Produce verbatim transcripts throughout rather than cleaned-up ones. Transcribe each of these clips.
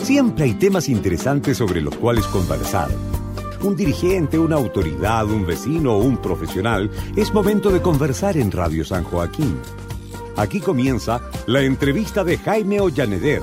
Siempre hay temas interesantes sobre los cuales conversar. Un dirigente, una autoridad, un vecino o un profesional, es momento de conversar en Radio San Joaquín. Aquí comienza la entrevista de Jaime Ollaneder.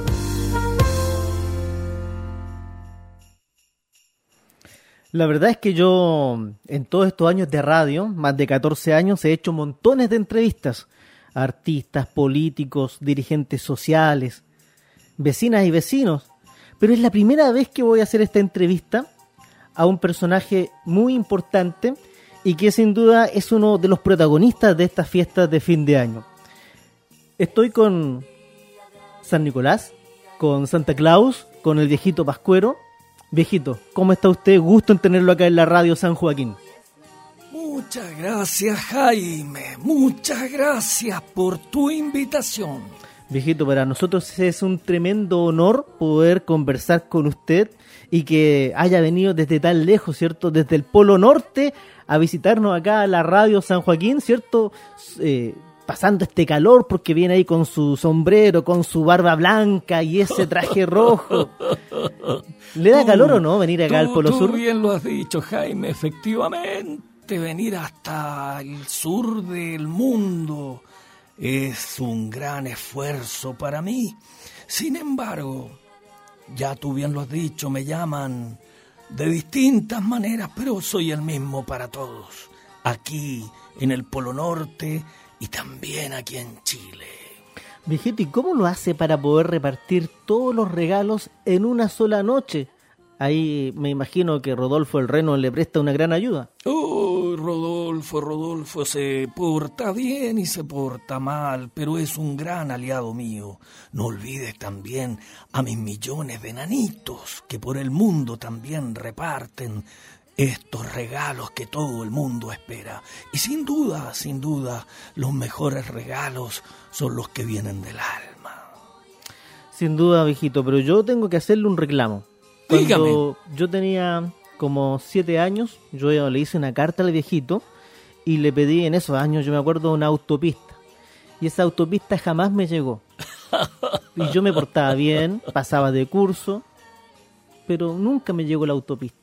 La verdad es que yo, en todos estos años de radio, más de catorce años, he hecho montones de entrevistas a artistas, políticos, dirigentes sociales, vecinas y vecinos. Pero es la primera vez que voy a hacer esta entrevista a un personaje muy importante y que sin duda es uno de los protagonistas de estas fiestas de fin de año. Estoy con San Nicolás, con Santa Claus, con el viejito Pascuero. Viejito, ¿cómo está usted? Gusto en tenerlo acá en la radio San Joaquín. Muchas gracias, Jaime. Muchas gracias por tu invitación. Viejito, para nosotros es un tremendo honor poder conversar con usted y que haya venido desde tan lejos, ¿cierto? Desde el Polo Norte a visitarnos acá a la radio San Joaquín, ¿cierto? Eh, pasando este calor porque viene ahí con su sombrero, con su barba blanca y ese traje rojo. ¿Le da tú, calor o no venir acá tú, al Polo tú Sur? Tú bien lo has dicho, Jaime, efectivamente, venir hasta el sur del mundo es un gran esfuerzo para mí. Sin embargo, ya tú bien lo has dicho, me llaman de distintas maneras, pero soy el mismo para todos. Aquí, en el Polo Norte y también aquí en Chile. Viejito, ¿y cómo lo hace para poder repartir todos los regalos en una sola noche? Ahí me imagino que Rodolfo el Reno le presta una gran ayuda. Oh, Rodolfo, Rodolfo se porta bien y se porta mal, pero es un gran aliado mío. No olvides también a mis millones de nanitos que por el mundo también reparten estos regalos que todo el mundo espera. Y sin duda, sin duda, los mejores regalos son los que vienen del alma. Sin duda, viejito, pero yo tengo que hacerle un reclamo. Cuando Dígame. Yo tenía como siete años, yo le hice una carta al viejito y le pedí en esos años, yo me acuerdo, una autopista. Y esa autopista jamás me llegó. Y yo me portaba bien, pasaba de curso, pero nunca me llegó la autopista.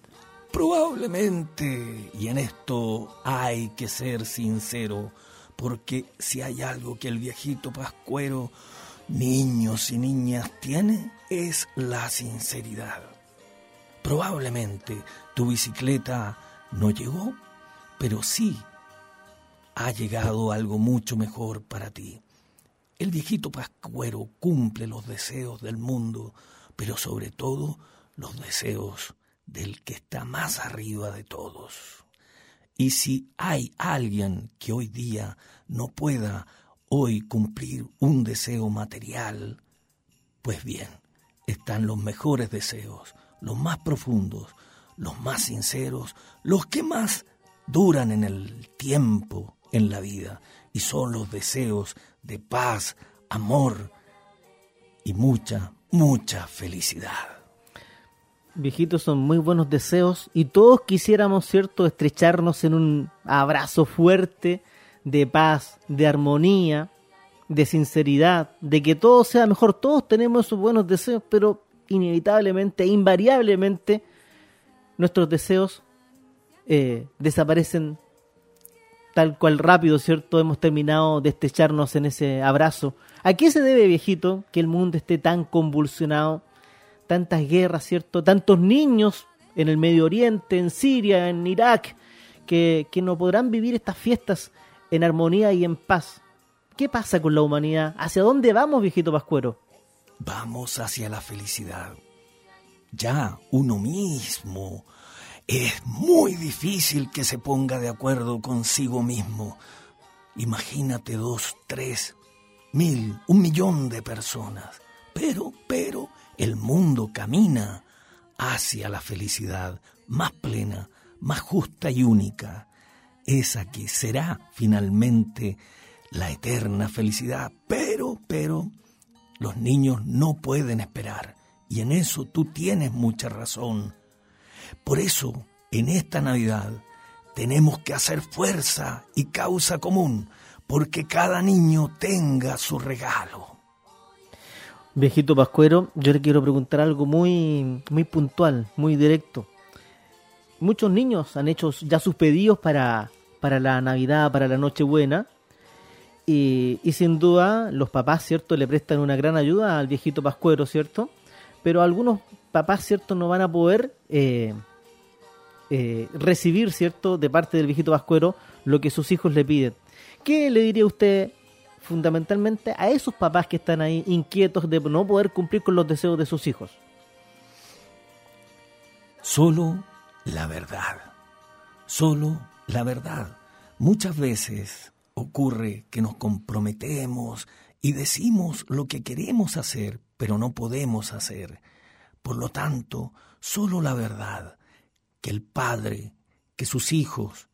Probablemente, y en esto hay que ser sincero, porque si hay algo que el viejito Pascuero, niños y niñas, tiene, es la sinceridad. Probablemente tu bicicleta no llegó, pero sí ha llegado algo mucho mejor para ti. El viejito Pascuero cumple los deseos del mundo, pero sobre todo los deseos del que está más arriba de todos. Y si hay alguien que hoy día no pueda hoy cumplir un deseo material, pues bien, están los mejores deseos, los más profundos, los más sinceros, los que más duran en el tiempo, en la vida, y son los deseos de paz, amor y mucha, mucha felicidad. Viejitos, son muy buenos deseos y todos quisiéramos, ¿cierto?, estrecharnos en un abrazo fuerte de paz, de armonía, de sinceridad, de que todo sea mejor. Todos tenemos esos buenos deseos, pero inevitablemente, invariablemente, nuestros deseos eh, desaparecen tal cual rápido, ¿cierto? Hemos terminado de estrecharnos en ese abrazo. ¿A qué se debe, viejito, que el mundo esté tan convulsionado? Tantas guerras, ¿cierto? Tantos niños en el Medio Oriente, en Siria, en Irak, que, que no podrán vivir estas fiestas en armonía y en paz. ¿Qué pasa con la humanidad? ¿Hacia dónde vamos, viejito Pascuero? Vamos hacia la felicidad. Ya uno mismo es muy difícil que se ponga de acuerdo consigo mismo. Imagínate dos, tres, mil, un millón de personas. Pero, pero... el mundo camina hacia la felicidad más plena, más justa y única, esa que será finalmente la eterna felicidad. Pero, pero, los niños no pueden esperar, y en eso tú tienes mucha razón. Por eso, en esta Navidad, tenemos que hacer fuerza y causa común, porque cada niño tenga su regalo. Viejito Pascuero, yo le quiero preguntar algo muy, muy puntual, muy directo. Muchos niños han hecho ya sus pedidos para, para la Navidad, para la Nochebuena, y, y sin duda los papás, ¿cierto?, le prestan una gran ayuda al viejito Pascuero, ¿cierto? Pero algunos papás, ¿cierto?, no van a poder eh, eh, recibir, ¿cierto?, de parte del viejito Pascuero lo que sus hijos le piden. ¿Qué le diría usted fundamentalmente a esos papás que están ahí inquietos de no poder cumplir con los deseos de sus hijos? Solo la verdad, solo la verdad. Muchas veces ocurre que nos comprometemos y decimos lo que queremos hacer, pero no podemos hacer. Por lo tanto, solo la verdad, que el padre, que sus hijos,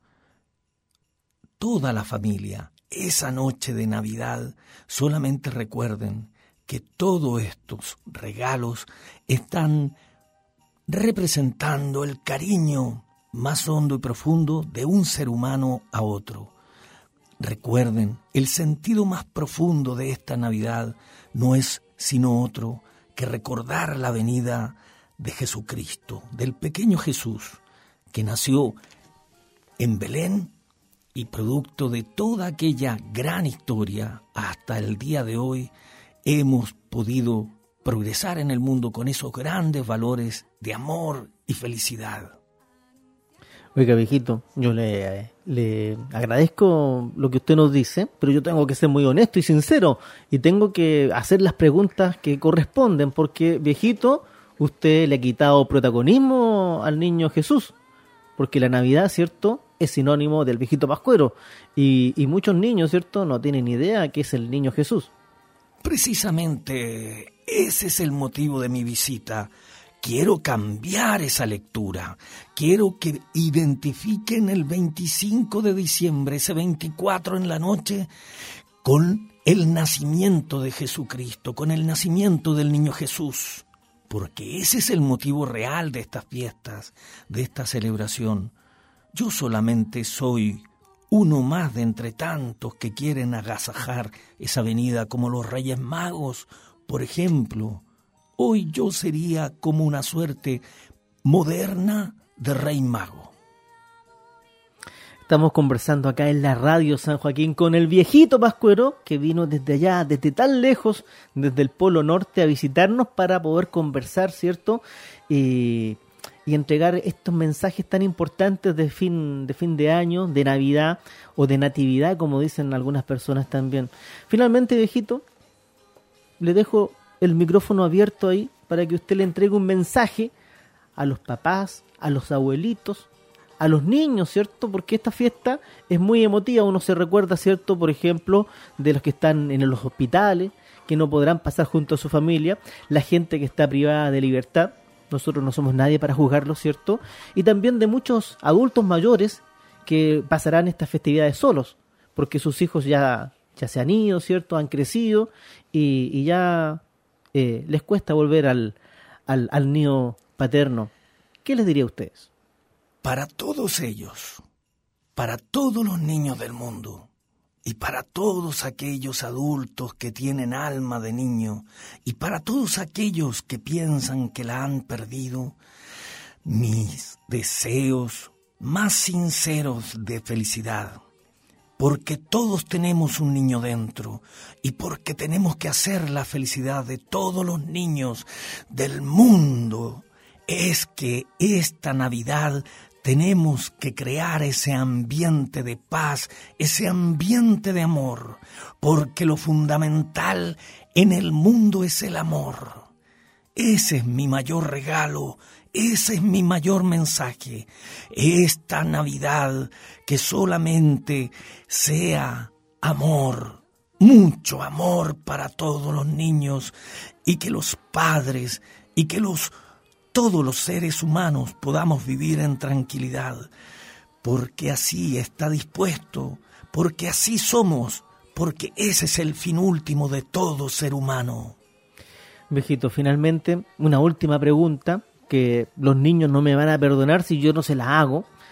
toda la familia, esa noche de Navidad, solamente recuerden que todos estos regalos están representando el cariño más hondo y profundo de un ser humano a otro. Recuerden, el sentido más profundo de esta Navidad no es sino otro que recordar la venida de Jesucristo, del pequeño Jesús, que nació en Belén y producto de toda aquella gran historia, hasta el día de hoy hemos podido progresar en el mundo con esos grandes valores de amor y felicidad. Oiga, viejito, yo le, le agradezco lo que usted nos dice, pero yo tengo que ser muy honesto y sincero y tengo que hacer las preguntas que corresponden, porque, viejito, usted le ha quitado protagonismo al niño Jesús, porque la Navidad, ¿cierto?, es sinónimo del viejito Pascuero y, y muchos niños, ¿cierto?, no tienen idea qué es el niño Jesús. Precisamente ese es el motivo de mi visita. Quiero cambiar esa lectura. Quiero que identifiquen el veinticinco de diciembre, ese veinticuatro en la noche, con el nacimiento de Jesucristo, con el nacimiento del niño Jesús. Porque ese es el motivo real de estas fiestas, de esta celebración. Yo solamente soy uno más de entre tantos que quieren agasajar esa venida, como los Reyes Magos, por ejemplo. Hoy yo sería como una suerte moderna de Rey Mago. Estamos conversando acá en la radio San Joaquín con el viejito Pascuero, que vino desde allá, desde tan lejos, desde el Polo Norte, a visitarnos para poder conversar, ¿cierto? Y, y entregar estos mensajes tan importantes de fin, de fin de año, de Navidad o de Natividad, como dicen algunas personas también. Finalmente, viejito, le dejo el micrófono abierto ahí para que usted le entregue un mensaje a los papás, a los abuelitos, a los niños, ¿cierto? Porque esta fiesta es muy emotiva. Uno se recuerda, ¿cierto?, por ejemplo, de los que están en los hospitales, que no podrán pasar junto a su familia, la gente que está privada de libertad. Nosotros no somos nadie para juzgarlo, ¿cierto? Y también de muchos adultos mayores que pasarán estas festividades solos, porque sus hijos ya, ya se han ido, ¿cierto? Han crecido y, y ya eh, les cuesta volver al, al, al nido paterno. ¿Qué les diría a ustedes? Para todos ellos, para todos los niños del mundo y para todos aquellos adultos que tienen alma de niño y para todos aquellos que piensan que la han perdido, mis deseos más sinceros de felicidad, porque todos tenemos un niño dentro y porque tenemos que hacer la felicidad de todos los niños del mundo, es que esta Navidad tenemos que crear ese ambiente de paz, ese ambiente de amor, porque lo fundamental en el mundo es el amor. Ese es mi mayor regalo, ese es mi mayor mensaje. Esta Navidad que solamente sea amor, mucho amor para todos los niños y que los padres y que los todos los seres humanos podamos vivir en tranquilidad, porque así está dispuesto, porque así somos, porque ese es el fin último de todo ser humano. Viejito, finalmente, una última pregunta que los niños no me van a perdonar si yo no se la hago.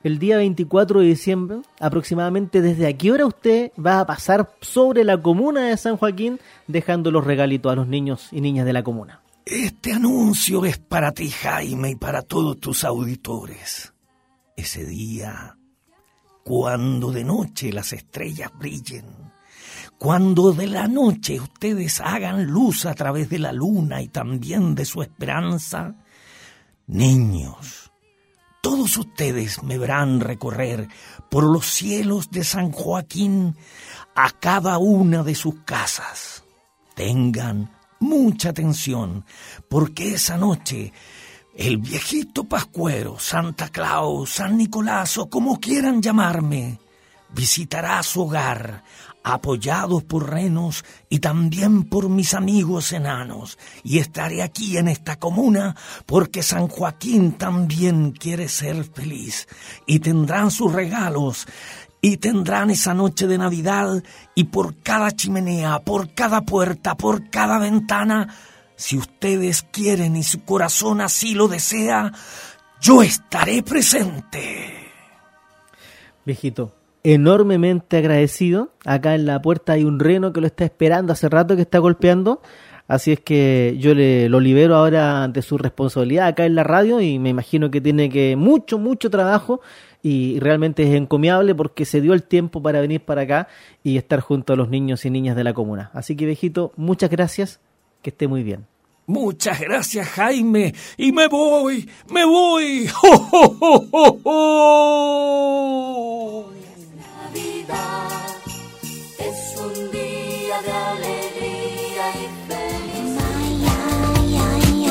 el día veinticuatro de diciembre, aproximadamente desde a qué hora usted va a pasar sobre la comuna de San Joaquín dejando los regalitos a los niños y niñas de la comuna. Este anuncio es para ti, Jaime, y para todos tus auditores. Ese día, cuando de noche las estrellas brillen, cuando de la noche ustedes hagan luz a través de la luna y también de su esperanza, niños, todos ustedes me verán recorrer por los cielos de San Joaquín a cada una de sus casas. Tengan mucha atención, porque esa noche el viejito pascuero, Santa Claus, San Nicolás o como quieran llamarme, visitará su hogar, apoyados por renos y también por mis amigos enanos, y estaré aquí en esta comuna porque San Joaquín también quiere ser feliz, y tendrán sus regalos, y tendrán esa noche de Navidad, y por cada chimenea, por cada puerta, por cada ventana, si ustedes quieren y su corazón así lo desea, yo estaré presente. Viejito, enormemente agradecido. Acá en la puerta hay un reno que lo está esperando hace rato, que está golpeando. Así es que yo le lo libero ahora de su responsabilidad acá en la radio, y me imagino que tiene que mucho, mucho trabajo, y realmente es encomiable porque se dio el tiempo para venir para acá y estar junto a los niños y niñas de la comuna. Así que, viejito, muchas gracias, que esté muy bien. Muchas gracias, Jaime, y me voy, me voy. ¡Oh, oh, oh, oh, oh! Navidad es un día de alegría y felicidad. Ay, ay,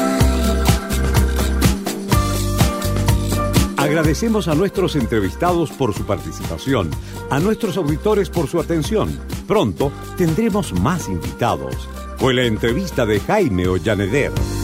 ay. Agradecemos a nuestros entrevistados por su participación, a nuestros auditores por su atención. Pronto tendremos más invitados. Fue la entrevista de Jaime Ollaneder.